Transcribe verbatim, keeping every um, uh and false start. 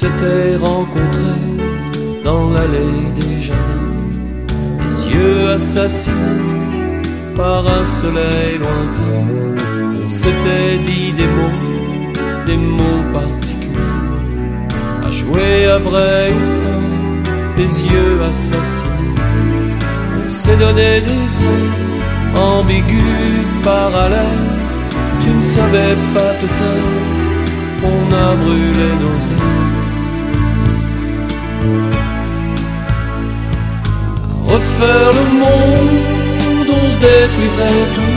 s'était rencontrés dans l'allée des jardins, les yeux assassinés par un soleil lointain. On s'était dit des mots, des mots particuliers, à jouer à vrai ou faux, les yeux assassinés. On s'est donné des ailes ambigus, parallèles. Tu ne savais pas te taire, on a brûlé nos ailes. À refaire le monde, on se détruisait tout.